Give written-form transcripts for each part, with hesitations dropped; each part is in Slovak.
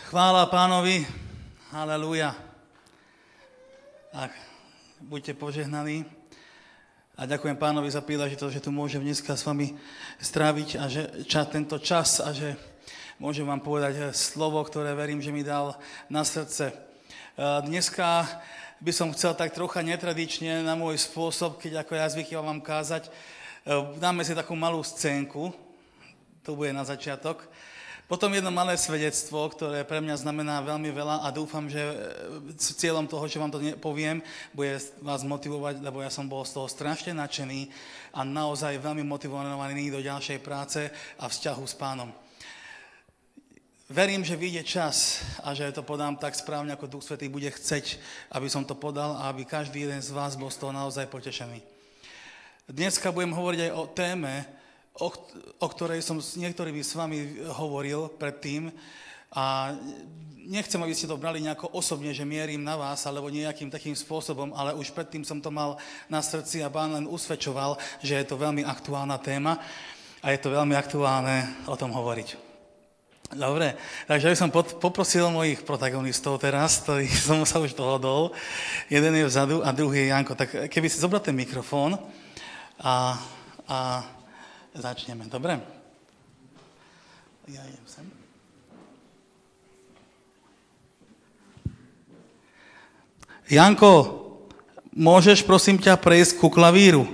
Chvála Pánovi, halelúja. A buďte požehnaní. A ďakujem Pánovi za príležitosť, že tu môžem dneska s vami stráviť a že tento čas a že môžem vám povedať slovo, ktoré verím, že mi dal na srdce. Dneska by som chcel tak trocha netradične na môj spôsob, keď ako ja zvyknem vám kázať, dáme si takú malú scénku, to bude na začiatok. Potom jedno malé svedectvo, ktoré pre mňa znamená veľmi veľa a dúfam, že cieľom toho, že vám to poviem, bude vás motivovať, lebo ja som bol z toho strašne nadšený a naozaj veľmi motivovaný do ďalšej práce a vzťahu s Pánom. Verím, že vyjde čas a že to podám tak správne, ako Duch Svätý bude chceť, aby som to podal a aby každý jeden z vás bol z toho naozaj potešený. Dneska budem hovoriť aj o téme, o ktorej som s niektorými s vami hovoril predtým a nechcem, aby ste to brali nejako osobne, že mierim na vás alebo nejakým takým spôsobom, ale už predtým som to mal na srdci a Pán len usvedčoval, že je to veľmi aktuálna téma a je to veľmi aktuálne o tom hovoriť. Dobre, takže by som poprosil mojich protagonistov teraz, ktorých som sa už dohodol. Jeden je vzadu a druhý je Janko. Tak keby si zobral ten mikrofón a začneme, dobre? Ja idem sem. Janko, môžeš prosím ťa prejsť ku klavíru?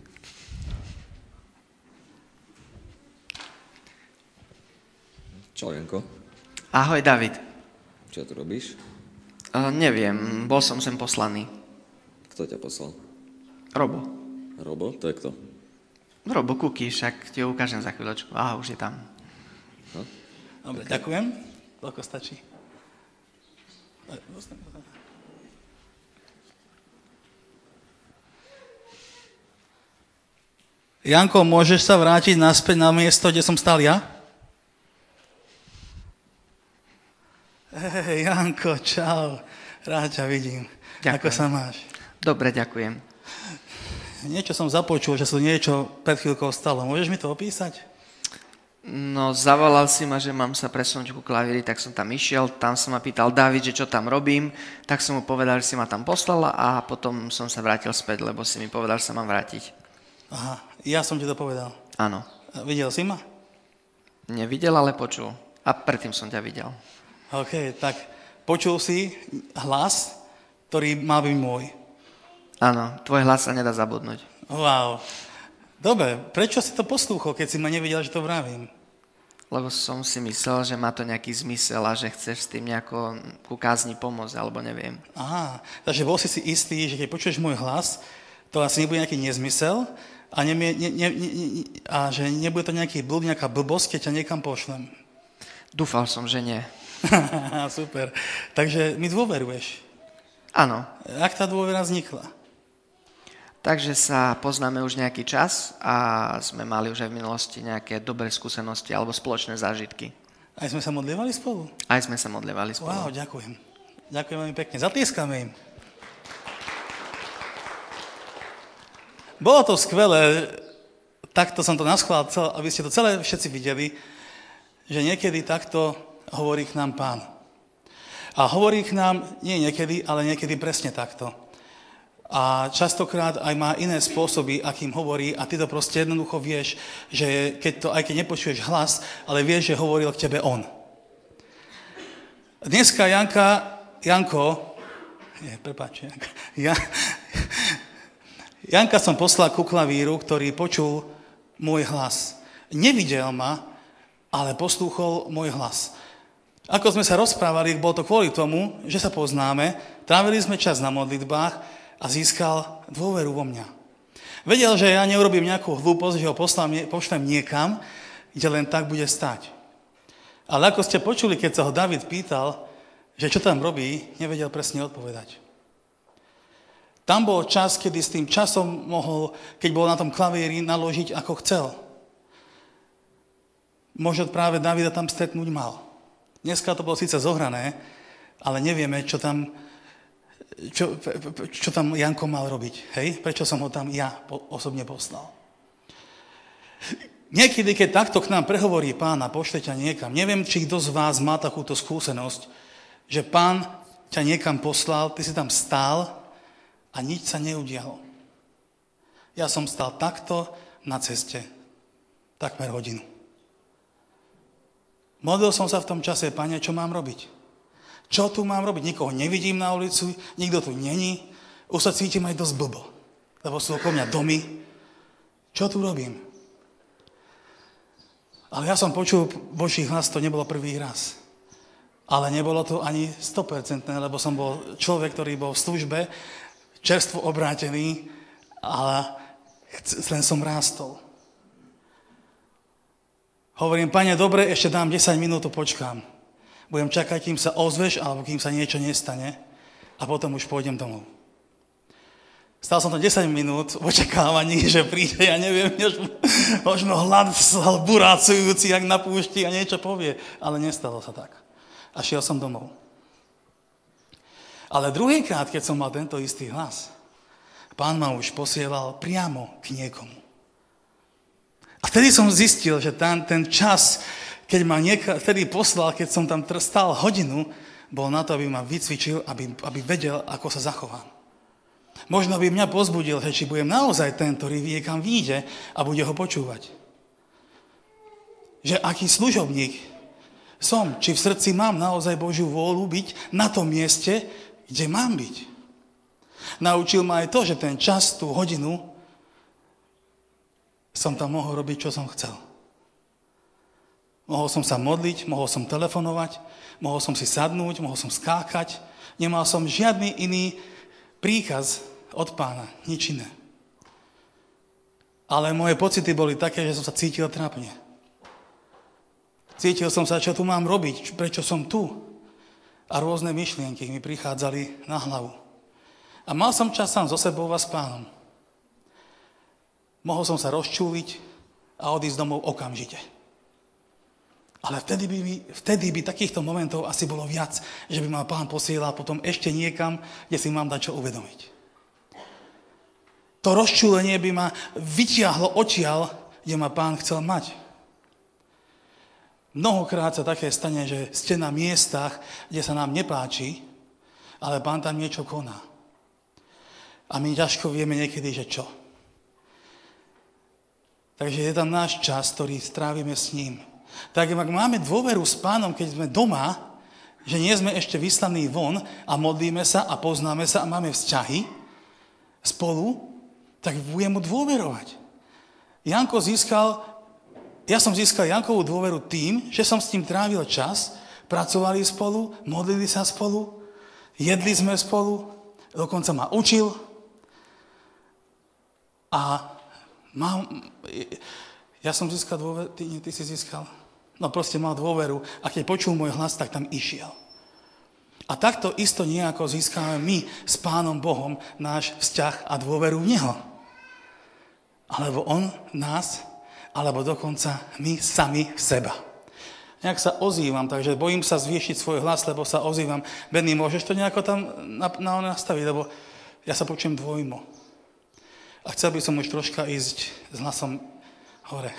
Čau, Janko. Ahoj, David. Čo tu robíš? Neviem, bol som sem poslaný. Kto ťa poslal? Robo. Robo? To je kto? Robo Kuky, však ti ho ukážem za chvíľočku. Aha, už je tam. No? Dobre, okay. Ďakujem. Toľko stačí. Janko, môžeš sa vrátiť naspäť na miesto, kde som stal ja? Hej, Janko, čau. Rád ťa vidím. Ďakujem. Ako sa máš? Dobre, ďakujem. Niečo som započul, že sa niečo pred chvíľkou stalo. Môžeš mi to opísať? No, zavolal si ma, že mám sa presunúť ku klavíri, tak som tam išiel. Tam som ma pýtal David, že čo tam robím. Tak som mu povedal, že si ma tam poslala a potom som sa vrátil späť, lebo si mi povedal, že sa mám vrátiť. Aha, ja som ti to povedal. Áno. Videl si ma? Nevidel, ale počul. A predtým som ťa videl. OK, tak počul si hlas, ktorý má byť môj. Áno, tvoj hlas sa nedá zabudnúť. Wow. Dobre, prečo si to poslúchol, keď si ma nevidel, že to vravím? Lebo som si myslel, že má to nejaký zmysel a že chceš s tým nejako ku kázni pomôcť, alebo neviem. Aha, takže bol si istý, že keď počuješ môj hlas, to asi nebude nejaký nezmysel a že nebude to nejaká blbosť, keď ťa niekam pošlem. Dúfal som, že nie. Super. Takže mi dôveruješ. Áno. Jak tá dôvera vznikla? Takže sa poznáme už nejaký čas a sme mali už aj v minulosti nejaké dobré skúsenosti alebo spoločné zážitky. Aj sme sa modlievali spolu? Aj sme sa modlievali spolu. Wow, ďakujem. Ďakujem veľmi pekne. Zatlieskame im. Bolo to skvelé, takto som to naschvál, aby ste to celé všetci videli, že niekedy takto hovorí k nám Pán. A hovorí k nám nie niekedy, ale niekedy presne takto. A častokrát aj má iné spôsoby, akým hovorí a ty to proste jednoducho vieš, že aj keď nepočuješ hlas, ale vieš, že hovoril k tebe on. Dneska Janka som poslal ku klavíru, ktorý počul môj hlas. Nevidel ma, ale poslúchol môj hlas. Ako sme sa rozprávali, bolo to kvôli tomu, že sa poznáme, trávili sme čas na modlitbách a získal dôveru vo mňa. Vedel, že ja neurobím nejakú hlúposť, že ho pošlem niekam, kde len tak bude stať. Ale ako ste počuli, keď sa ho David pýtal, že čo tam robí, nevedel presne odpovedať. Tam bol čas, kedy s tým časom mohol, keď bol na tom klavíri, naložiť ako chcel. Možno práve Davida tam stretnúť mal. Dneska to bolo síce zohrané, ale nevieme, čo tam Janko mal robiť. Hej? Prečo som ho tam ja osobne poslal. Niekedy, keď takto k nám prehovorí Pán a pošle ťa niekam, neviem, či kto z vás má takúto skúsenosť, že Pán ťa niekam poslal, ty si tam stál a nič sa neudialo. Ja som stál takto na ceste takmer hodinu. Modlil som sa v tom čase, Pane, čo mám robiť? Čo tu mám robiť? Nikoho nevidím na ulici, nikto tu není. Už sa cítim aj dosť blbo, lebo sú okolo mňa domy. Čo tu robím? Ale ja som počul Boží hlas, to nebolo prvý raz. Ale nebolo to ani 100%, lebo som bol človek, ktorý bol v službe, čerstvo obrátený, ale len som rástol. Hovorím, Pane, dobre, ešte dám 10 minút, počkám. Budem čakať, kým sa ozveš, alebo kým sa niečo nestane a potom už pôjdem domov. Stal som to 10 minút v očakávaní, že príde, ja neviem, možno hlad burácujúci, jak na púšti a niečo povie. Ale nestalo sa tak. A šiel som domov. Ale druhýkrát, keď som mal tento istý hlas, Pán ma už posielal priamo k niekomu. A vtedy som zistil, že ten čas, keď ma vtedy poslal, keď som tam stál hodinu, bol na to, aby ma vycvičil, aby vedel, ako sa zachovám. Možno by mňa pozbudil, že či budem naozaj ten, ktorý vie, kam vyjde a bude ho počúvať. Že aký služobník som, či v srdci mám naozaj Božiu vôľu byť na tom mieste, kde mám byť. Naučil ma aj to, že ten čas, tú hodinu, som tam mohol robiť, čo som chcel. Mohol som sa modliť, mohol som telefonovať, mohol som si sadnúť, mohol som skákať. Nemal som žiadny iný príkaz od Pána, nič iné. Ale moje pocity boli také, že som sa cítil trápne. Cítil som sa, čo tu mám robiť, prečo som tu. A rôzne myšlienky mi prichádzali na hlavu. A mal som čas sám so sebou a s Pánom. Mohol som sa rozčúliť a odísť domov okamžite. Ale vtedy by takýchto momentov asi bolo viac, že by ma Pán posielal potom ešte niekam, kde si mám dať čo uvedomiť. To rozčúlenie by ma vytiahlo odtiaľ, kde ma Pán chcel mať. Mnohokrát sa také stane, že ste na miestach, kde sa nám nepáči, ale Pán tam niečo koná. A my ťažko vieme niekedy, že čo. Takže je tam náš čas, ktorý strávime s ním. Tak ak máme dôveru s Pánom, keď sme doma, že nie sme ešte vyslaní von a modlíme sa a poznáme sa a máme vzťahy spolu, tak budem mu dôverovať. Ja som získal Jankovú dôveru tým, že som s ním trávil čas, pracovali spolu, modlili sa spolu, jedli sme spolu, dokonca ma učil a ja som získal dôveru, ty si získal? No proste mal dôveru a keď počul môj hlas, tak tam išiel. A takto isto nejako získame my s Pánom Bohom náš vzťah a dôveru v Neho. Alebo On nás, alebo dokonca my sami v seba. Nejak sa ozývam, takže bojím sa zvýšiť svoj hlas, lebo sa ozývam. Benny, môžeš to nejako tam nastaviť, lebo ja sa počujem dvojmo. A chcel by som už troška ísť s hlasom hore.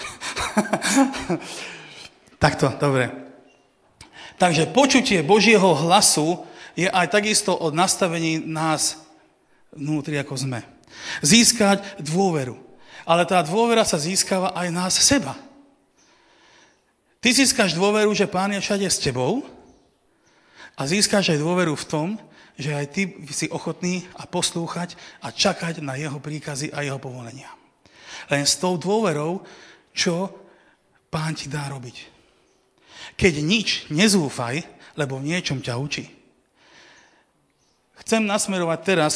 Takto, dobre. Takže počutie Božieho hlasu je aj takisto od nastavení nás vnútri, ako sme. Získať dôveru. Ale tá dôvera sa získava aj nás seba. Ty získaš dôveru, že Pán je všade s tebou a získaš aj dôveru v tom, že aj ty si ochotný a poslúchať a čakať na jeho príkazy a jeho povolenia. Len s tou dôverou, čo Pán ti dá robiť. Keď nič, nezúfaj, lebo v niečom ťa učí. Chcem nasmerovať teraz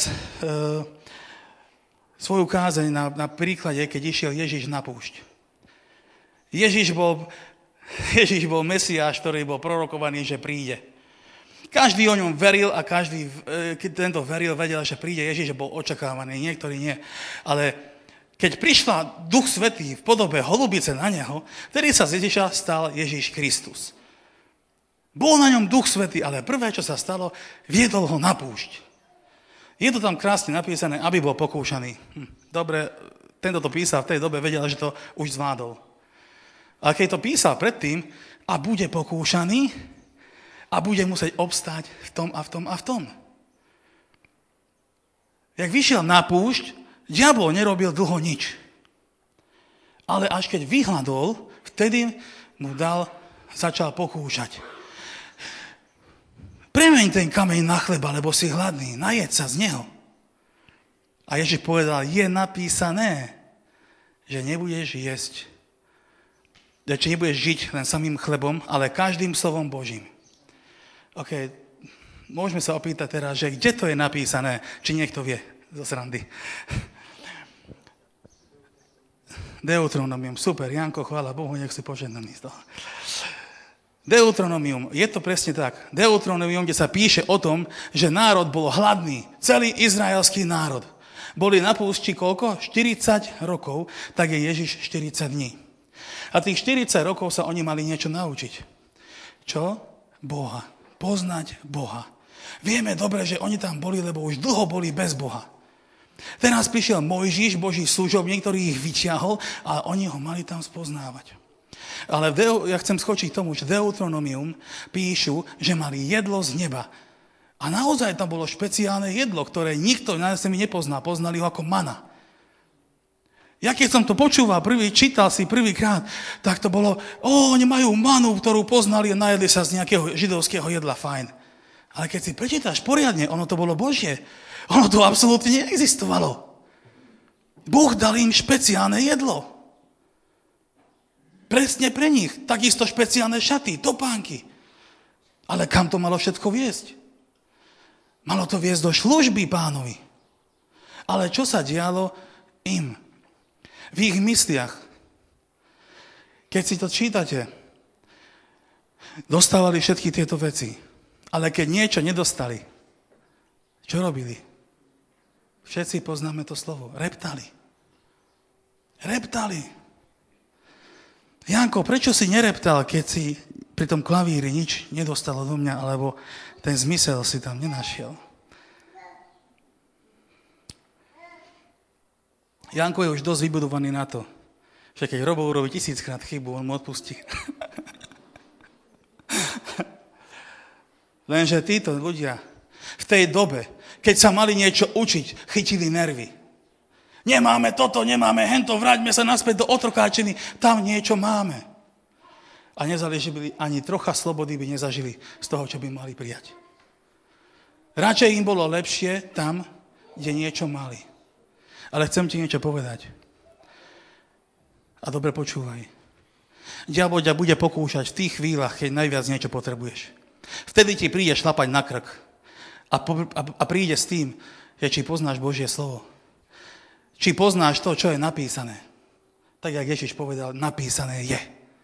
svoju kázeň na príklade, keď išiel Ježiš na púšť. Ježiš bol Mesiáš, ktorý bol prorokovaný, že príde. Každý o ňom veril a každý, keď tento veril, vedel, že príde Ježiš, že bol očakávaný, niektorí nie. Ale keď prišla Duch Svätý v podobe holubice na neho, vtedy sa z Ježiša stal Ježiš Kristus. Bol na ňom Duch Svätý, ale prvé, čo sa stalo, viedol ho na púšť. Je to tam krásne napísané, aby bol pokúšaný. Dobre, tento to písal v tej dobe, vedel, že to už zvládol. A keď to písal predtým, a bude pokúšaný a bude musieť obstáť v tom a v tom a v tom. Jak vyšiel na púšť, diabol nerobil dlho nič. Ale až keď vyhladol, vtedy mu začal pokúšať. Premeň ten kameň na chleba, lebo si hladný, najedz sa z neho. A Ježiš povedal, je napísané, že nebudeš jesť, že nebudeš žiť len samým chlebom, ale každým slovom Božím. OK, môžeme sa opýtať teraz, že kde to je napísané, či niekto vie zo srandy. Deuteronomium, super, Janko, chvála Bohu, nech si požehnaný z toho. Deuteronomium, je to presne tak. Deuteronomium, kde sa píše o tom, že národ bol hladný, celý izraelský národ. Boli na púšti koľko? 40 rokov, tak je Ježiš 40 dní. A tých 40 rokov sa oni mali niečo naučiť. Čo? Boha. Poznať Boha. Vieme dobre, že oni tam boli, lebo už dlho boli bez Boha. Teraz prišiel Mojžiš, Boží služobník, ktorý ich vyťahol a oni ho mali tam spoznávať. Ale ja chcem skočiť k tomu, že Deuteronomium píšu, že mali jedlo z neba. A naozaj tam bolo špeciálne jedlo, ktoré nikto na zemi nepozná. Poznali ho ako mana. Ja keď som to počúval, čítal si prvýkrát, tak to bolo, oni majú manu, ktorú poznali a najedli sa z nejakého židovského jedla, fajn. Ale keď si prečítaš poriadne, ono to bolo Božie. Ono to absolútne neexistovalo. Boh dal im špeciálne jedlo. Presne pre nich. Takisto špeciálne šaty, topánky. Ale kam to malo všetko viesť? Malo to viesť do služby Pánovi. Ale čo sa dialo im? V ich mysliach. Keď si to čítate, dostávali všetky tieto veci. Ale keď niečo nedostali, čo robili? Všetci poznáme to slovo. Reptali. Janko, prečo si nereptal, keď si pri tom klavíri nič nedostalo do mňa, alebo ten zmysel si tam nenašiel? Janko je už dosť vybudovaný na to, že keď Robo urobí 1000-krát chybu, on mu odpustí. Lenže títo ľudia v tej dobe, keď sa mali niečo učiť, chytili nervy. Nemáme toto, nemáme hento, vráťme sa naspäť do otrokáčiny, tam niečo máme. A nezažili ani trocha slobody by nezažili z toho, čo by mali prijať. Radšej im bolo lepšie tam, kde niečo mali. Ale chcem ti niečo povedať. A dobre počúvaj. Diabol ťa bude pokúšať v tých chvíľach, keď najviac niečo potrebuješ. Vtedy ti príde šlapať na krk. A príde s tým, že či poznáš Božie slovo. Či poznáš to, čo je napísané. Tak, jak Ježiš povedal, napísané je.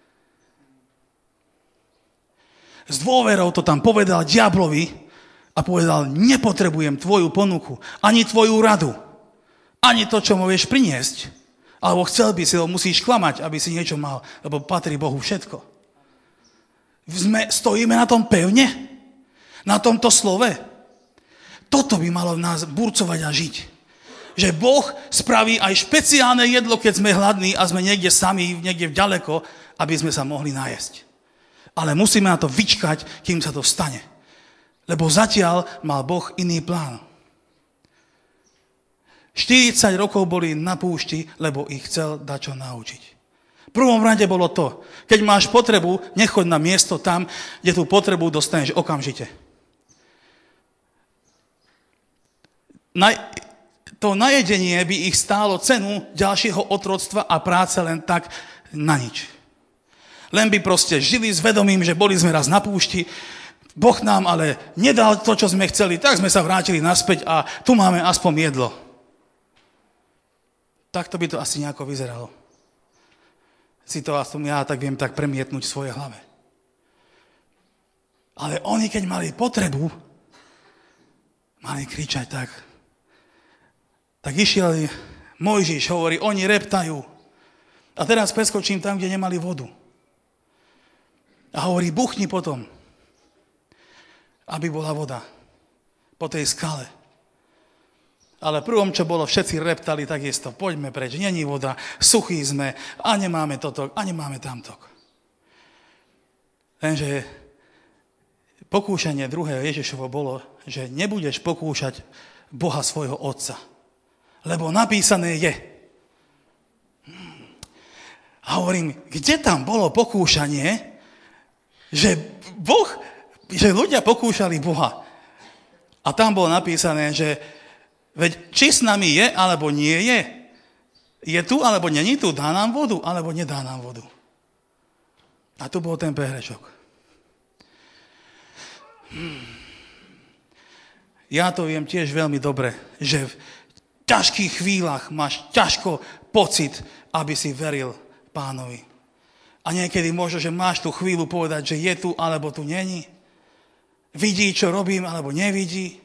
S dôverou to tam povedal diablovi a povedal, nepotrebujem tvoju ponuku, ani tvoju radu, ani to, čo môžeš priniesť. Alebo chcel by si, ho musíš klamať, aby si niečo mal, lebo patrí Bohu všetko. Stojíme na tom pevne? Na tomto slove? Toto by malo v nás burcovať a žiť. Že Boh spraví aj špeciálne jedlo, keď sme hladní a sme niekde sami, niekde ďaleko, aby sme sa mohli najesť. Ale musíme na to vyčkať, kým sa to stane. Lebo zatiaľ mal Boh iný plán. 40 rokov boli na púšti, lebo ich chcel dačo naučiť. V prvom rade bolo to, keď máš potrebu, nechoď na miesto tam, kde tú potrebu dostaneš okamžite. To najedenie by ich stálo cenu ďalšieho otroctva a práce len tak na nič. Len by proste žili s vedomím, že boli sme raz na púšti, Boh nám ale nedal to, čo sme chceli, tak sme sa vrátili naspäť a tu máme aspoň jedlo. Takto by to asi nejako vyzeralo. Si to aspoň ja tak viem tak premietnúť v svojej hlave. Ale oni, keď mali potrebu, mali kričať tak išiel Mojžiš, hovorí, oni reptajú. A teraz preskočím tam, kde nemali vodu. A hovorí, buchni potom, aby bola voda po tej skale. A Ale prvom, čo bolo, všetci reptali takisto. Poďme preč, není voda, suchí sme a nemáme toto, a nemáme tamto. Lenže pokúšanie druhé Ježišovo bolo, že nebudeš pokúšať Boha svojho Otca. Lebo napísané je. A hovorím, kde tam bolo pokúšanie, že ľudia pokúšali Boha. A tam bolo napísané, že veď či s nami je, alebo nie je. Je tu, alebo není tu. Dá nám vodu, alebo nedá nám vodu. A tu bol ten prehrešok. Ja to viem tiež veľmi dobre, že v ťažkých chvíľach máš ťažko pocit, aby si veril Pánovi. A niekedy možno, že máš tú chvíľu povedať, že je tu, alebo tu není. Vidí, čo robím, alebo nevidí.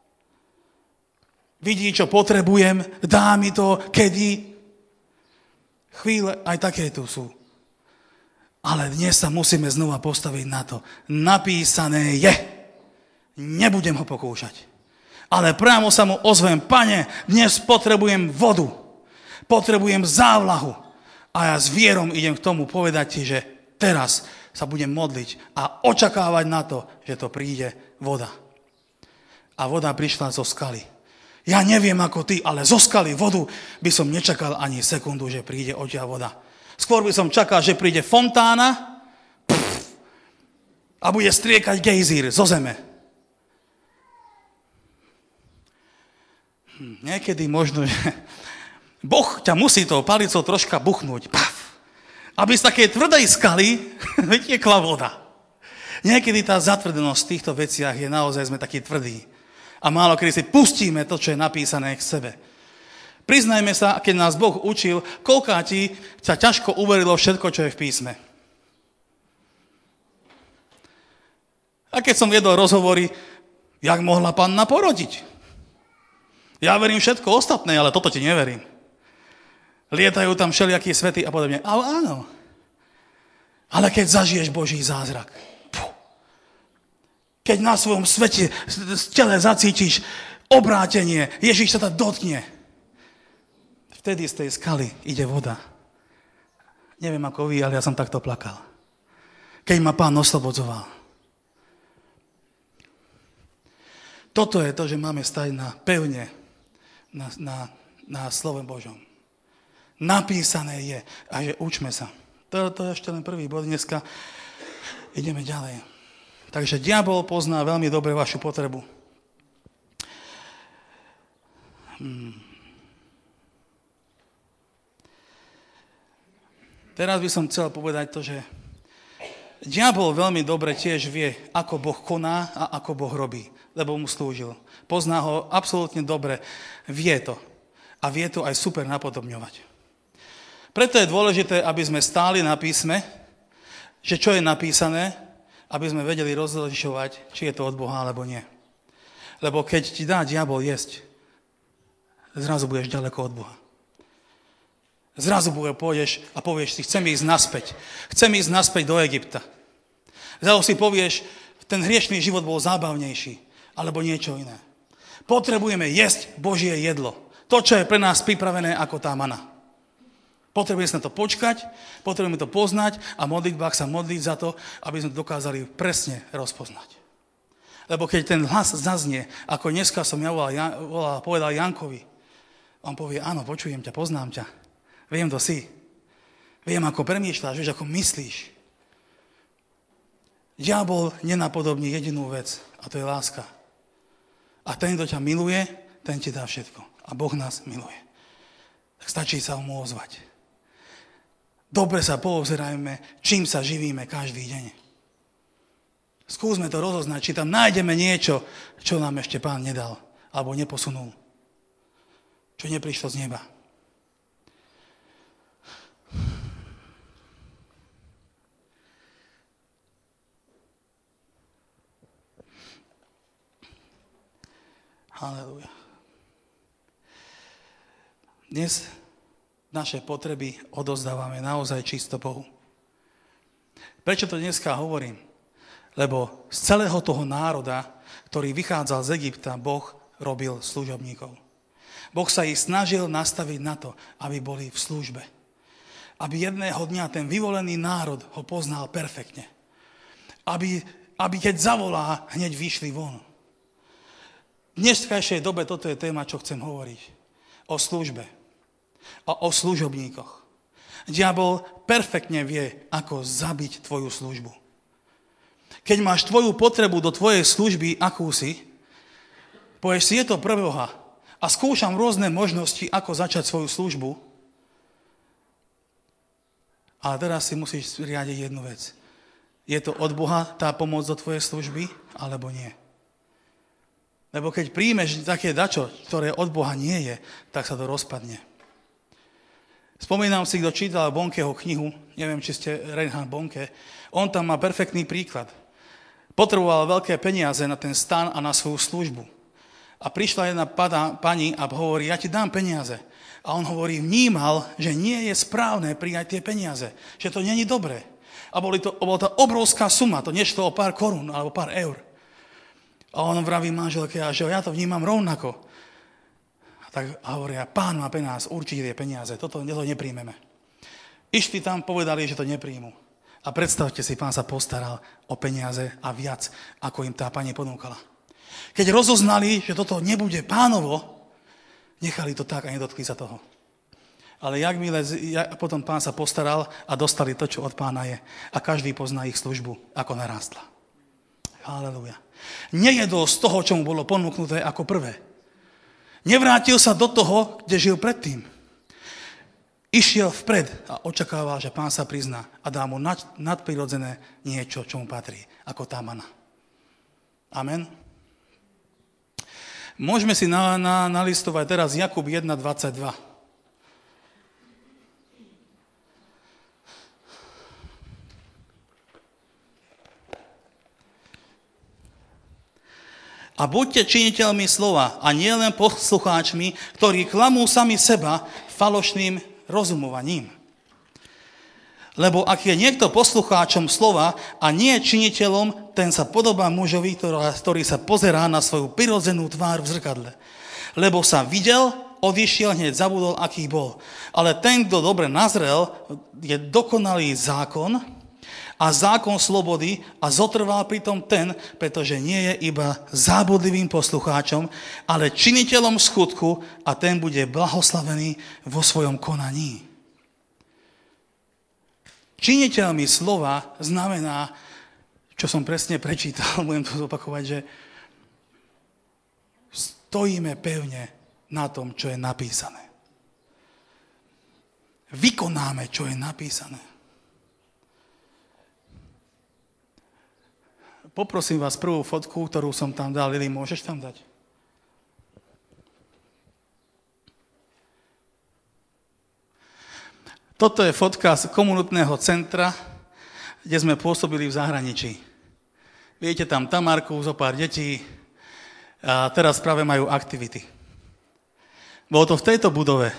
Vidí, čo potrebujem, dá mi to, kedy. Chvíle aj také tu sú. Ale dnes sa musíme znova postaviť na to. Napísané je. Nebudem ho pokúšať. Ale priamo sa mu ozvem, Pane, dnes potrebujem vodu. Potrebujem závlahu. A ja s vierom idem k tomu povedať ti, že teraz sa budem modliť a očakávať na to, že to príde voda. A voda prišla zo skaly. Ja neviem ako ty, ale zo skaly vodu by som nečakal ani sekundu, že príde odtiaľ voda. Skôr by som čakal, že príde fontána a bude striekať gejzír zo zeme. Niekedy možno, že Boh ťa musí tou palicou troška buchnúť. Paf! Aby z takej tvrdej skaly vytiekla voda. Niekedy tá zatvrdenosť v týchto veciach je naozaj, sme takí tvrdí. A málo kedy si pustíme to, čo je napísané k sebe. Priznajme sa, keď nás Boh učil, koľkáti sa ťažko uverilo všetko, čo je v písme. A keď som viedol rozhovory, jak mohla panna porodiť? Ja verím všetko ostatné, ale toto ti neverím. Lietajú tam všelijakí svety a podobne. Ale áno. Ale keď zažiješ Boží zázrak, keď na svojom svete, tele zacítiš obrátenie, Ježiš sa to dotkne, vtedy z tej skaly ide voda. Neviem ako vy, ale ja som takto plakal. Keď ma Pán oslobodzoval. Toto je to, že máme stať pevne na slove Božom. Napísané je. A že učme sa. To je ešte len prvý bod dneska. Ideme ďalej. Takže diabol pozná veľmi dobre vašu potrebu. Teraz by som chcel povedať to, že diabol veľmi dobre tiež vie, ako Boh koná a ako Boh robí, lebo mu slúžil. Pozná ho absolútne dobre. Vie to. A vie to aj super napodobňovať. Preto je dôležité, aby sme stáli na písme, že čo je napísané, aby sme vedeli rozlišovať, či je to od Boha, alebo nie. Lebo keď ti dá diabol jesť, zrazu budeš ďaleko od Boha. Zrazu pôjdeš a povieš si, chcem ísť naspäť. Chcem ísť naspäť do Egypta. Zrazu si povieš, ten hriešný život bol zábavnejší, alebo niečo iné. Potrebujeme jesť Božie jedlo. To, čo je pre nás pripravené ako tá mana. Potrebujeme sa na to počkať, potrebujeme to poznať a modlitbách sa modliť za to, aby sme dokázali presne rozpoznať. Lebo keď ten hlas zaznie, ako dneska som povedal Jankovi, on povie, áno, počujem ťa, poznám ťa, viem, kto si, viem, ako premýšľaš, vieš, ako myslíš. Diabol nenapodobní jedinú vec, a to je láska. A ten, kto ťa miluje, ten ti dá všetko. A Boh nás miluje. Tak stačí sa mu ozvať. Dobre sa poobzerajme, čím sa živíme každý deň. Skúsme to rozoznať, či tam nájdeme niečo, čo nám ešte Pán nedal, alebo neposunul. Čo neprišlo z neba. Halelúja. Dnes naše potreby odozdávame naozaj čisto Bohu. Prečo to dneska hovorím? Lebo z celého toho národa, ktorý vychádzal z Egypta, Boh robil služobníkov. Boh sa ich snažil nastaviť na to, aby boli v službe. Aby jedného dňa ten vyvolený národ ho poznal perfektne. Aby keď zavolá, hneď vyšli von. V dneskajšej dobe toto je téma, čo chcem hovoriť. O službe. A o služobníkoch. Diabol perfektne vie, ako zabiť tvoju službu. Keď máš tvoju potrebu do tvojej služby, akúsi, povieš si, je to pre Boha a skúšam rôzne možnosti, ako začať svoju službu, ale teraz si musíš riadiť jednu vec. Je to od Boha tá pomoc do tvojej služby, alebo nie? Lebo keď príjmeš také dačo, ktoré od Boha nie je, tak sa to rozpadne. Spomínam si, kto čítal Bonkeho knihu, neviem, či ste Reinhard Bonke, on tam má perfektný príklad. Potreboval veľké peniaze na ten stan a na svoju službu. A prišla jedna pani a hovorí, ja ti dám peniaze. A on hovorí, vnímal, že nie je správne prijať tie peniaze, že to nie je dobré. A bola to obrovská suma, to nešlo o pár korún alebo pár eur. A on vraví manželke, že ja to vnímam rovnako. A tak hovoria, pán má pre nás určite tie peniaze, toto nepríjmeme. Išli tam, povedali, že to nepríjmu. A predstavte si, pán sa postaral o peniaze a viac, ako im tá pani ponúkala. Keď rozoznali, že toto nebude pánovo, nechali to tak a nedotkli sa toho. Ale potom pán sa postaral a dostali to, čo od pána je. A každý pozná ich službu, ako narástla. Halelúja. Nejedol z toho, čo mu bolo ponúknuté ako prvé. Nevrátil sa do toho, kde žil predtým. Išiel vpred a očakával, že pán sa prizná a dá mu nadprirodzené niečo, čo mu patrí, ako tá mana. Amen. Môžeme si nalistovať teraz Jakub 1.22. A buďte činiteľmi slova a nielen poslucháčmi, ktorí klamú sami seba falošným rozumovaním. Lebo ak je niekto poslucháčom slova a nie činiteľom, ten sa podobá mužovi, ktorý sa pozerá na svoju prirodzenú tvár v zrkadle. Lebo sa videl, odišiel, hneď zabudol, aký bol. Ale ten, kto dobre nazrel, je dokonalý zákon a zákon slobody a zotrval pritom ten, pretože nie je iba zábudlivým poslucháčom, ale činiteľom skutku a ten bude blahoslavený vo svojom konaní. Činiteľmi slova znamená, čo som presne prečítal, budem to zopakovať, že stojíme pevne na tom, čo je napísané. Vykonáme, čo je napísané. Poprosím vás prvú fotku, ktorú som tam dal. Lili, môžeš tam dať? Toto je fotka z komunitného centra, kde sme pôsobili v zahraničí. Viete, tam Tamarku, zo pár detí a teraz práve majú aktivity. Bolo to v tejto budove,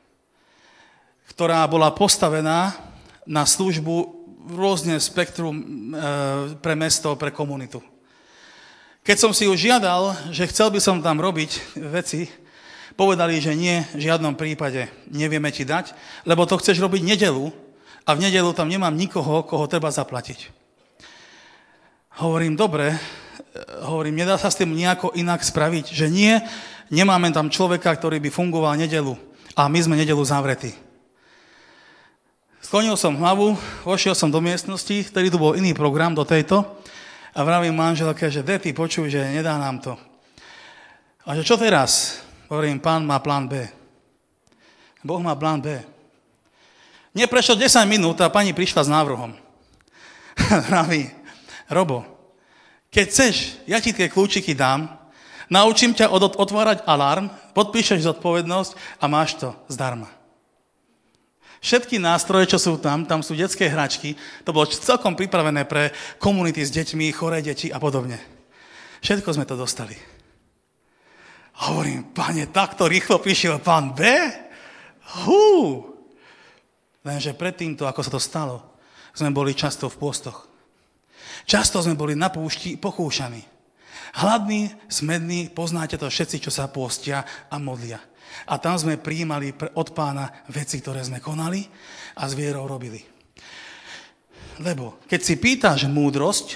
ktorá bola postavená na službu rôzne spektrum pre mesto, pre komunitu. Keď som si už žiadal, že chcel by som tam robiť veci, povedali, že nie, v žiadnom prípade nevieme ti dať, lebo to chceš robiť nedeľu a v nedeľu tam nemám nikoho, koho treba zaplatiť. Hovorím, dobre, nedá sa s tým nejako inak spraviť, že nie, nemáme tam človeka, ktorý by fungoval nedeľu a my sme nedeľu zavretí. Sklonil som hlavu, vošiel som do miestnosti, vtedy tu bol iný program do tejto a vravím manželke, že ty počuj, že nedá nám to. A že čo teraz? Hovorím, pán má plán B. Boh má plán B. Neprešlo 10 minút a pani prišla s návrhom. Vraví, Robo, keď chceš, ja ti tie kľúčiky dám, naučím ťa otvárať alarm, podpíšeš zodpovednosť a máš to zdarma. Všetky nástroje, čo sú tam sú detské hračky, to bolo celkom pripravené pre komunity s deťmi, choré deti a podobne. Všetko sme to dostali. A hovorím, pane, takto rýchlo prišiel pán B? Lenže predtým ako sa to stalo, sme boli často v pôstoch. Často sme boli na púšti pokúšaní. Hladní, smední, poznáte to všetci, čo sa pôstia a modlia. A tam sme prijímali od Pána veci, ktoré sme konali a s vierou robili. Lebo keď si pýtaš múdrosť,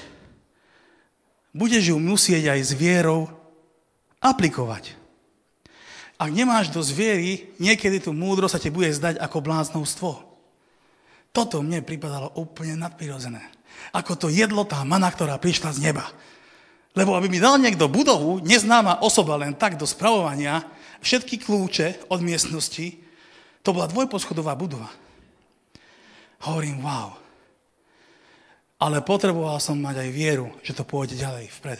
budeš ju musieť aj s vierou aplikovať. Ak nemáš dosť viery, niekedy tú múdrosť sa ti bude zdať ako bláznovstvo. Toto mne pripadalo úplne nadprirodzené. Ako to jedlo tá mana, ktorá prišla z neba. Lebo aby mi dal niekto budovu, neznáma osoba len tak do spravovania, všetky kľúče od miestnosti, to bola dvojposchodová budova. Hovorím, wow. Ale potreboval som mať aj vieru, že to pôjde ďalej, vpred.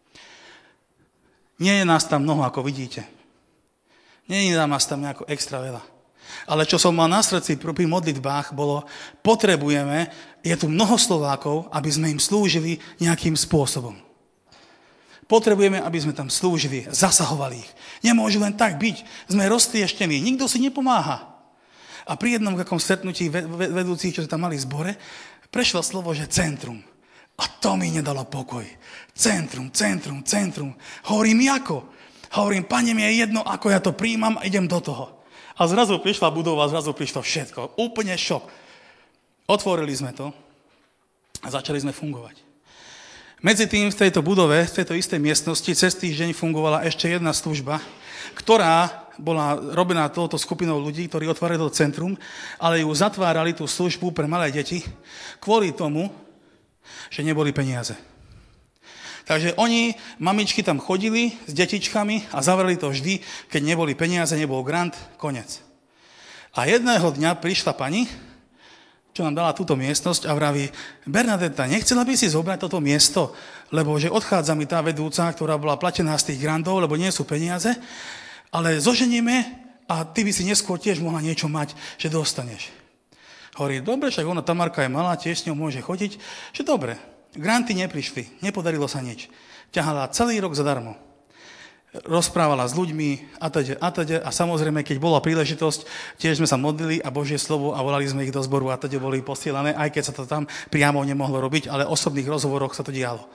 Nie je nás tam mnoho, ako vidíte. Nie je nás tam nejako extra veľa. Ale čo som mal na srdci pri modlitbách, bolo, potrebujeme, je tu mnoho Slovákov, aby sme im slúžili nejakým spôsobom. Potrebujeme, aby sme tam slúžili, zasahovali ich. Nemôžu len tak byť. Sme roztrieštení, nikto si nepomáha. A pri jednom takom stretnutí vedúcich, čo tam mali v zbore, prešlo slovo, že centrum. A to mi nedalo pokoj. Centrum. Hovorím, ako? Hovorím, Pane, mi je jedno, ako ja to príjmam a idem do toho. A zrazu prišla budova, zrazu prišlo všetko. Úplne šok. Otvorili sme to a začali sme fungovať. Medzi tým v tejto budove, v tejto istej miestnosti, cez týždeň fungovala ešte jedna služba, ktorá bola robená touto skupinou ľudí, ktorí otvárali to centrum, ale ju zatvárali tú službu pre malé deti kvôli tomu, že neboli peniaze. Takže mamičky tam chodili s detičkami a zavreli to vždy, keď neboli peniaze, nebol grant, konec. A jedného dňa prišla pani, čo nám dala túto miestnosť a vraví, Bernadeta, nechcela by si zobrať toto miesto, lebo že odchádza mi tá vedúca, ktorá bola platená z tých grantov, lebo nie sú peniaze, ale zoženieme a ty by si neskôr tiež mohla niečo mať, že dostaneš. Hovorí, dobre, však ona Tamarka je malá, tiež s ňou môže chodiť, že dobre. Granty neprišli, nepodarilo sa nič. Ťahala celý rok zadarmo. Rozprávala s ľuďmi a samozrejme, keď bola príležitosť, tiež sme sa modlili a Božie slovo a volali sme ich do zboru a boli posielané, aj keď sa to tam priamo nemohlo robiť, ale v osobných rozhovoroch sa to dialo.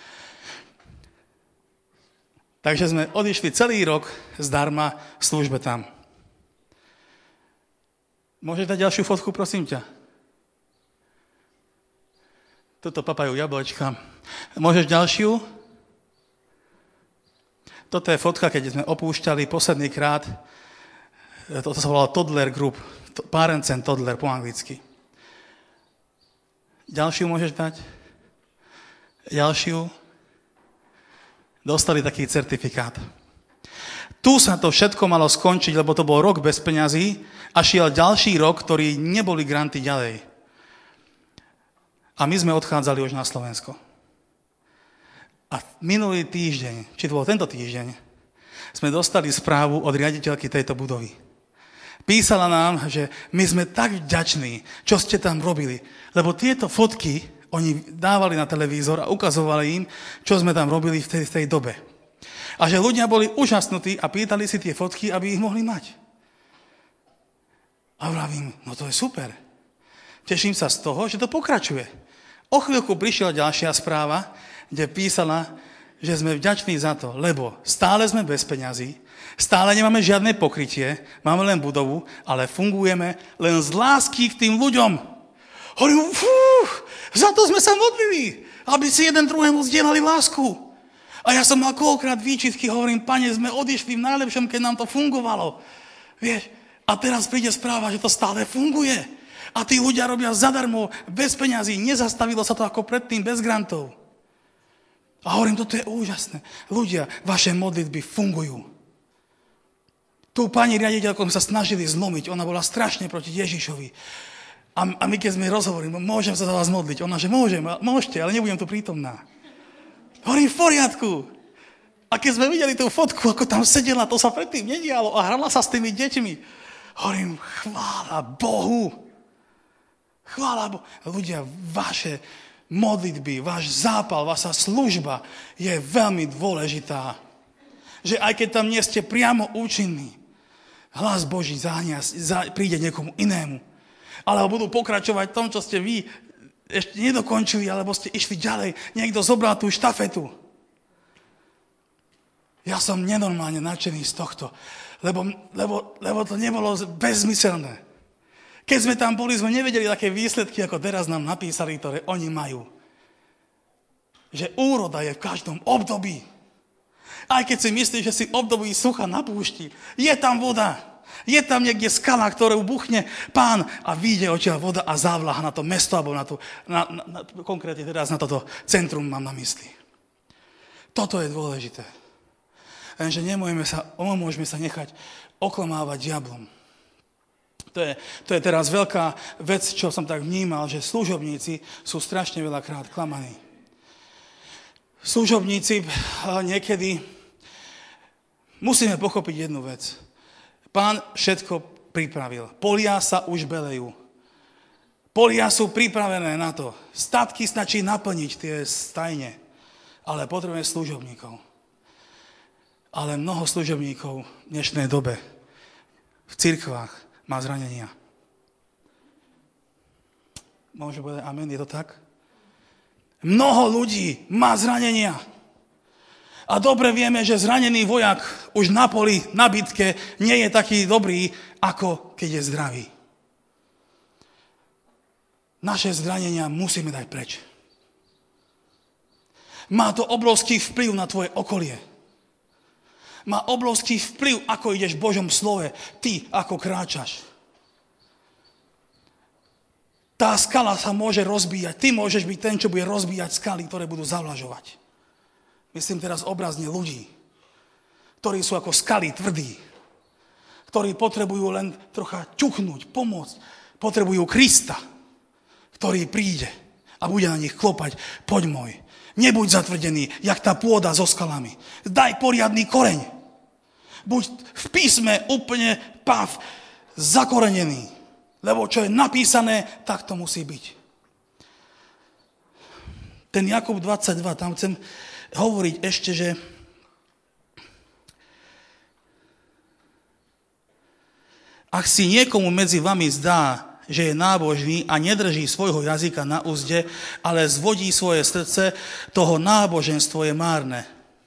Takže sme odišli celý rok zdarma v službe tam. Môžeš dať ďalšiu fotku, prosím ťa? Toto papajú jablčka. Môžeš ďalšiu? Toto je fotka, keď sme opúšťali posledný krát. Toto sa volalo Toddler Group. Parents and Toddler po anglicky. Ďalšiu môžeš dať? Ďalšiu? Dostali taký certifikát. Tu sa to všetko malo skončiť, lebo to bol rok bez peňazí a šiel ďalší rok, ktorý neboli granty ďalej. A my sme odchádzali už na Slovensko. A minulý týždeň, či to bol tento týždeň, sme dostali správu od riaditeľky tejto budovy. Písala nám, že my sme tak vďační, čo ste tam robili, lebo tieto fotky oni dávali na televízor a ukazovali im, čo sme tam robili v tej dobe. A že ľudia boli úžasnutí a pýtali si tie fotky, aby ich mohli mať. A vravím, no to je super. Teším sa z toho, že to pokračuje. O chvíľku prišla ďalšia správa, kde písala, že sme vďační za to, lebo stále sme bez peňazí, stále nemáme žiadne pokrytie, máme len budovu, ale fungujeme len z lásky k tým ľuďom. Hovorím, za to sme sa modlili, aby si jeden druhému zdieľali lásku. A ja som mal koľkokrát výčitky, hovorím, Pane, sme odišli v najlepšom, keď nám to fungovalo. Vieš, a teraz príde správa, že to stále funguje. A tí ľudia robia zadarmo, bez peňazí, nezastavilo sa to ako predtým, bez grantov. A hovorím, toto je úžasné. Ľudia, vaše modlitby fungujú. Tú pani riaditeľku sa snažili zlomiť, ona bola strašne proti Ježišovi. A my keď sme rozhovorili, môžem sa za vás modliť? Ona, že môžete, ale nebudem tu prítomná. Hovorím, v poriadku. A keď sme videli tú fotku, ako tam sedela, to sa predtým nedialo a hrala sa s tými deťmi. Hovorím, chvála Bohu. Chvála Bohu. Ľudia, vaše modlitby, váš zápal, vaša služba je veľmi dôležitá. Že aj keď tam nie ste priamo účinní, hlas Boží príde niekomu inému. Alebo budú pokračovať v tom, čo ste vy ešte nedokončili, alebo ste išli ďalej. Niekto zobral tú štafetu. Ja som nenormálne nadšený z tohto, lebo to nebolo bezmyselné. Keď sme tam boli, sme nevedeli také výsledky, ako teraz nám napísali, ktoré oni majú. Že úroda je v každom období. Aj keď si myslíš, že si v období sucha na púšti, je tam voda. Je tam niekde skala, ktorú buchne Pán a vyjde odtiaľ voda a závlaha na to mesto, alebo konkrétne teraz na toto centrum mám na mysli. Toto je dôležité. Lenže nemôžeme sa nechať oklamávať diablom. To je teraz veľká vec, čo som tak vnímal, že služobníci sú strašne veľakrát klamaní. Služobníci niekedy musíme pochopiť jednu vec. Pán všetko pripravil. Polia sa už belejú. Polia sú pripravené na to. Statky stačí naplniť tie stajne. Ale potrebujeme služobníkov. Ale mnoho služobníkov v dnešnej dobe v cirkvách má zranenia. Môžem povedať amen, je to tak? Mnoho ľudí má zranenia. A dobre vieme, že zranený vojak už na poli, na bitke nie je taký dobrý, ako keď je zdravý. Naše zranenia musíme dať preč. Má to obrovský vplyv na tvoje okolie. Má obrovský vplyv, ako ideš v Božom slove, ty, ako kráčaš. Tá skala sa môže rozbíjať. Ty môžeš byť ten, čo bude rozbíjať skaly, ktoré budú zavlažovať. Myslím teraz obrazne ľudí, ktorí sú ako skaly tvrdí, ktorí potrebujú len trocha ťuknúť, pomôcť. Potrebujú Krista, ktorý príde a bude na nich klopať. Poď môj. Nebuď zatvrdený, jak tá pôda so skalami. Daj poriadny koreň. Buď v písme úplne zakorenený. Lebo čo je napísané, tak to musí byť. Ten Jakub 22, tam chcem hovoriť ešte, že ak si niekomu medzi vami zdá, že je nábožný a nedrží svojho jazyka na úzde, ale zvodí svoje srdce, toho náboženstvo je márne.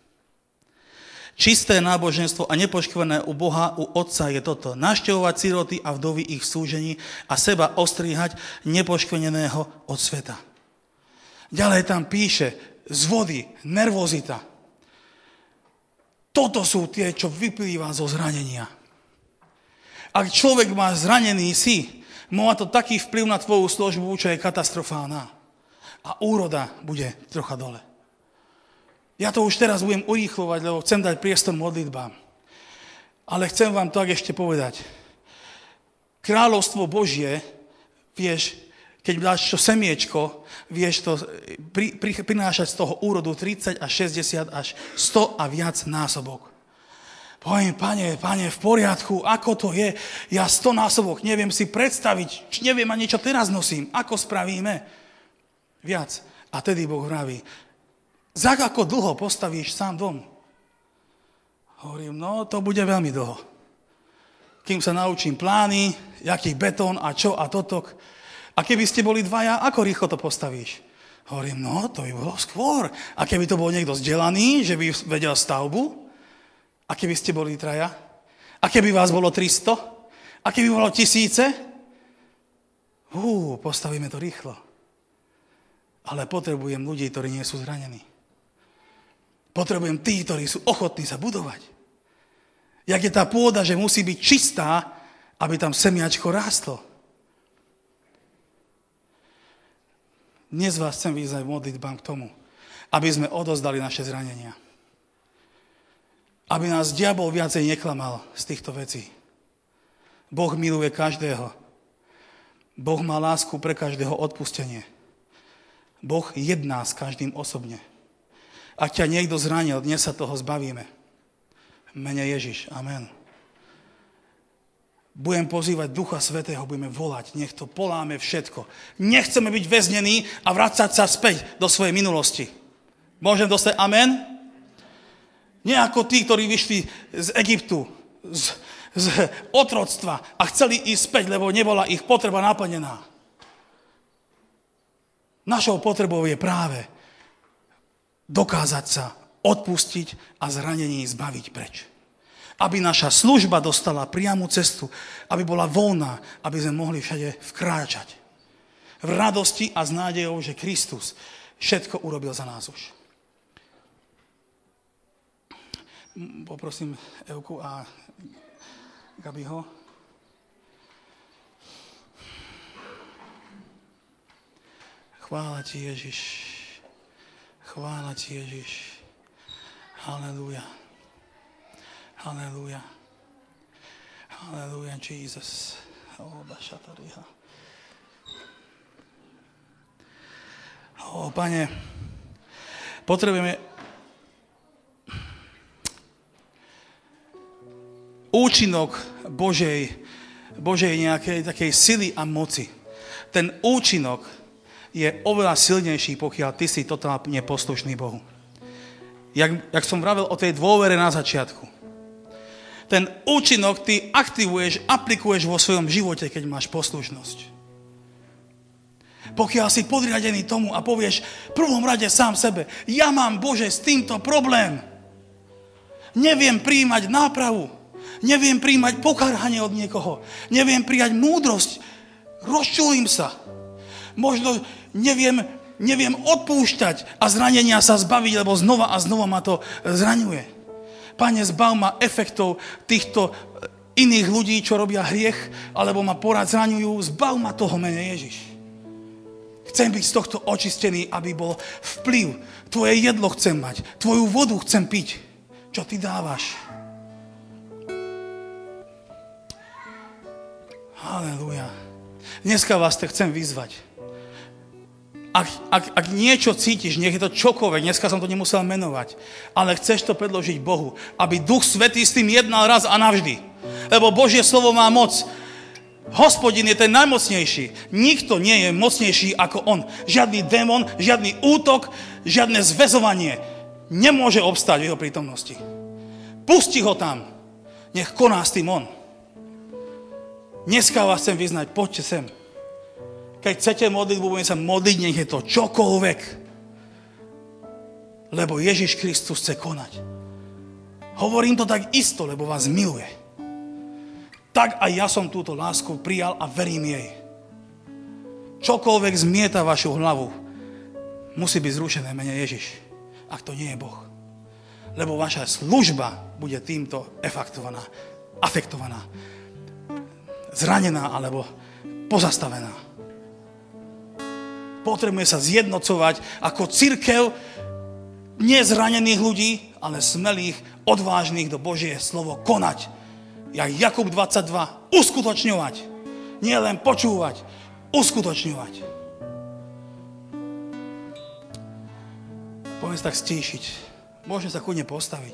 Čisté náboženstvo a nepoškvrné u Boha, u Otca je toto. Navštevovať siroty a vdovy ich v súžení a seba ostríhať nepoškvrneného od sveta. Ďalej tam píše z vody, nervozita. Toto sú tie, čo vyplýva zo zranenia. Ak človek má zranený má to taký vplyv na tvoju službu, čo je katastrofálna. A úroda bude trocha dole. Ja to už teraz budem urýchlovať, lebo chcem dať priestor modlitbám. Ale chcem vám to ešte povedať. Kráľovstvo Božie, vieš, keď dáš čo semiečko, vieš to prinášať z toho úrodu 30 až 60 až 100 a viac násobok. Poviem, pane, v poriadku, ako to je? Ja 100 násobok neviem si predstaviť, neviem ani čo teraz nosím. Ako spravíme? Viac. A tedy Boh vraví, za ako dlho postavíš sám dom? Hovorím, to bude veľmi dlho. Kým sa naučím plány, jaký betón a čo a totok. A keby ste boli dvaja, ako rýchlo to postavíš? Hovorím, to by bolo skôr. A keby to bol niekto vzdelaný, že by vedel stavbu? A keby ste boli traja? A keby vás bolo 300? A keby bolo 1000? Postavíme to rýchlo. Ale potrebujem ľudí, ktorí nie sú zranení. Potrebujem tí, ktorí sú ochotní sa budovať. Jak je tá pôda, že musí byť čistá, aby tam semiačko rástlo. Dnes vás chcem vyzvať modlitbám k tomu, aby sme odozdali naše zranenia. Aby nás diabol viacej neklamal z týchto vecí. Boh miluje každého. Boh má lásku pre každého odpustenie. Boh jedná s každým osobne. Ak ťa niekto zranil, dnes sa toho zbavíme. V mene Ježiš. Amen. Budem pozývať Ducha Svätého, budeme volať. Nech to poláme všetko. Nechceme byť väznení a vracať sa späť do svojej minulosti. Môžem dostať amen? Nie ako tí, ktorí vyšli z Egyptu, z otroctva a chceli ísť späť, lebo nebola ich potreba naplnená. Našou potrebou je práve dokázať sa odpustiť a zranení zbaviť preč. Aby naša služba dostala priamu cestu, aby bola voľná, aby sme mohli všade vkráčať. V radosti a s nádejou, že Kristus všetko urobil za nás už. Poprosím Evku a Gabiho. Chvála ti, Ježiš. Chvála ti, Ježiš. Halelúja. Halelúja. Halelúja, Jesus. Pane, potrebujeme účinok Božej nejakej takej sily a moci. Ten účinok je oveľa silnejší, pokiaľ ty si totálne poslušný Bohu. Jak som vravel o tej dôvere na začiatku. Ten účinok ty aktivuješ, aplikuješ vo svojom živote, keď máš poslušnosť. Pokiaľ si podriadený tomu a povieš v prvom rade sám sebe, ja mám, Bože, s týmto problém. Neviem prijímať nápravu. Neviem prijímať pokarhanie od niekoho. Neviem prijať múdrosť. Rozčulím sa. Možno neviem odpúšťať a zranenia sa zbaviť, lebo znova a znova ma to zraňuje. Pane, zbav ma efektov týchto iných ľudí, čo robia hriech, alebo ma porad zraňujú. Zbav ma toho, mene Ježiš. Chcem byť z tohto očistený, aby bol vplyv. Tvoje jedlo chcem mať. Tvoju vodu chcem piť. Čo ty dávaš? Halelúja. Dneska vás te chcem vyzvať. Ak niečo cítiš, nech je to čokoľvek, dneska som to nemusel menovať, ale chceš to predložiť Bohu, aby Duch Svätý s tým jednal raz a navždy. Lebo Božie slovo má moc. Hospodin je ten najmocnejší. Nikto nie je mocnejší ako on. Žiadny démon, žiadny útok, žiadne zväzovanie nemôže obstáť v jeho prítomnosti. Pusti ho tam. Nech koná s tým on. Dneska vás chcem vyznať, poďte sem. Keď chcete modlitbu, budeme sa modliť, nech je to čokoľvek. Lebo Ježiš Kristus chce konať. Hovorím to tak isto, lebo vás miluje. Tak aj ja som túto lásku prijal a verím jej. Čokoľvek zmieta vašu hlavu, musí byť zrušené mene Ježiš, ak to nie je Boh. Lebo vaša služba bude týmto afektovaná, zranená alebo pozastavená. Potrebujeme sa zjednocovať ako cirkev nezranených ľudí, ale smelých, odvážnych do Božie slovo konať. Jak Jakub 22, uskutočňovať. Nie len počúvať, uskutočňovať. Poďme sa tak stíšiť. Môžeme sa kľudne postaviť.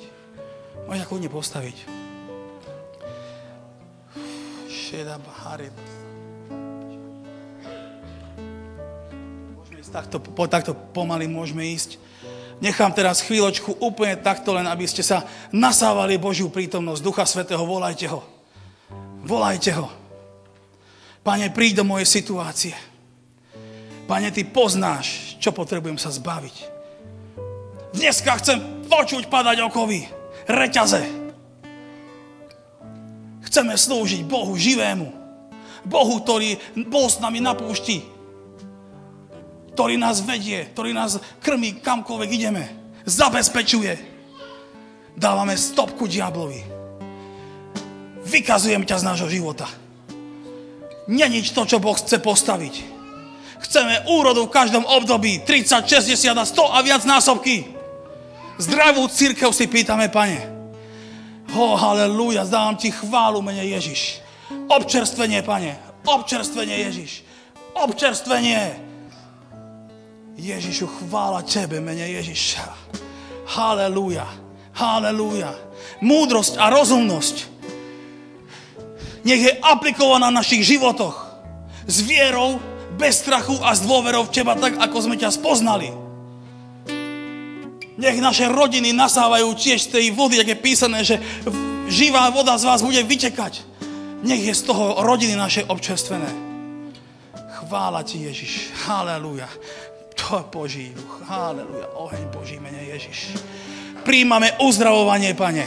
Môžeme ísť takto pomaly môžeme ísť. Nechám teraz chvíľočku úplne takto len, aby ste sa nasávali Božiu prítomnosť Ducha Svätého. Volajte ho. Volajte ho. Pane, príď do mojej situácie. Pane, ty poznáš, čo potrebujem sa zbaviť. Dneska chcem počuť padať okovy, reťaze. Chceme slúžiť Bohu živému. Bohu, ktorý bol s nami na púšti. Ktorý nás vedie, ktorý nás krmí kamkoľvek ideme. Zabezpečuje. Dávame stopku diablovi. Vykazujem ťa z nášho života. Nenič to, čo Boh chce postaviť. Chceme úrodu v každom období. 30, 60 a 100 a viac násobky. Zdravú cirkev si pýtame, Pane. Halelúja, zdávam ti chválu, mene Ježiš. Občerstvenie, Pane. Občerstvenie, Ježiš. Občerstvenie. Ježišu, chvála tebe, mene Ježiša. Halelúja, halelúja. Múdrosť a rozumnosť nech je aplikovaná v našich životoch. S vierou, bez strachu a s dôverou v teba, tak ako sme ťa spoznali. Nech naše rodiny nasávajú tiež z tej vody, jak je písané, že živá voda z vás bude vytekať. Nech je z toho rodiny naše občerstvené. Chvála ti, Ježiš. Halelúja. To je Boží duch. Halelúja. Oheň Boží, mene Ježiš. Príjmame uzdravovanie, Pane.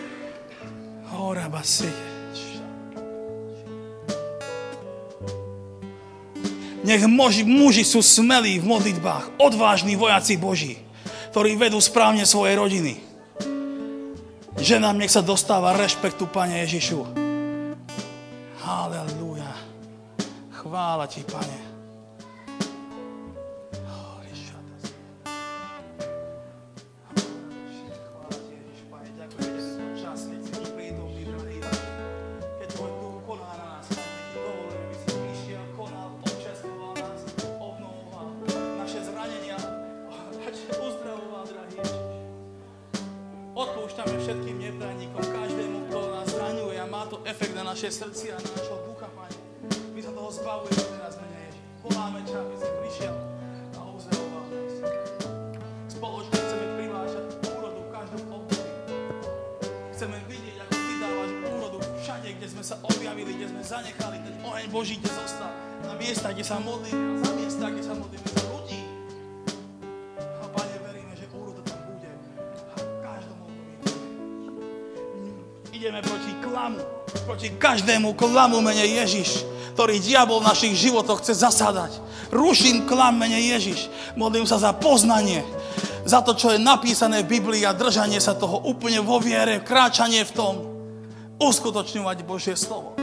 Nech muži sú smelí v modlitbách, odvážni vojaci Boží, ktorí vedú správne svoje rodiny. Ženám nech sa dostáva rešpektu, Pane Ježišu. Halelúja. Chvála Ti, Pane. Odpúšťame všetkým neprajníkom, každému, kto nás zraňuje a má to efekt na naše srdcia a na našho ducha, Pane. My sa toho zbavujeme teraz, Pane Ježiš. Voláme ťa, aby si prišiel a uzdravoval nás. Spoločne chceme privážať úrodu v každom období. Chceme vidieť, ako Ty dávaš úrodu všade, kde sme sa objavili, kde sme zanechali ten oheň Boží, kde zostal. Na miesta, kde sa modlíme, a za miesta, kde sa modlíme za ľudí. A Pane, veríme, že úroda tam bude. A v každom období. Ideme proti klamu, proti každému klamu mene Ježiš, ktorý diabol v našich životoch chce zasadať. Ruším klam mene Ježiš. Modlím sa za poznanie, za to, čo je napísané v Biblii a držanie sa toho úplne vo viere, kráčanie v tom, uskutočňovať Božie slovo.